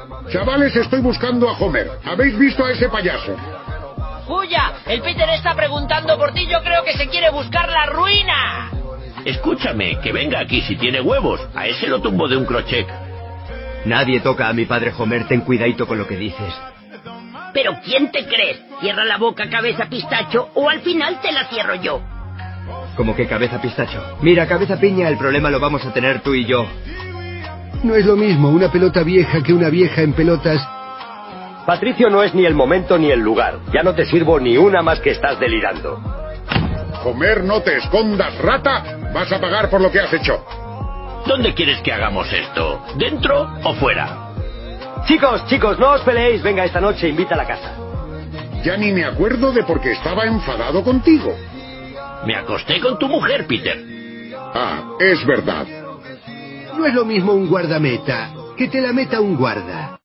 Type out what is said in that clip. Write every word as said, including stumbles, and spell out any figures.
Chavales, estoy buscando a Homer. ¿Habéis visto a ese payaso? ¡Puya! El Peter está preguntando por ti. Yo creo que se quiere buscar la ruina. Escúchame, que venga aquí si tiene huevos. A ese lo tumbo de un crochet. Nadie toca a mi padre Homer, ten cuidadito con lo que dices. ¿Pero quién te crees? Cierra la boca, cabeza pistacho, o al final te la cierro yo. ¿Cómo que cabeza pistacho? Mira, cabeza piña, el problema lo vamos a tener tú y yo. No es lo mismo una pelota vieja que una vieja en pelotas. Patricio, no es ni el momento ni el lugar. Ya no te sirvo ni una más que estás delirando. Homer, no te escondas, rata. Vas a pagar por lo que has hecho. ¿Dónde quieres que hagamos esto? ¿Dentro o fuera? Chicos, chicos, no os peleéis. Venga, esta noche invita a la casa. Ya ni me acuerdo de por qué estaba enfadado contigo. Me acosté con tu mujer, Peter. Ah, es verdad. No es lo mismo un guardameta que te la meta un guarda.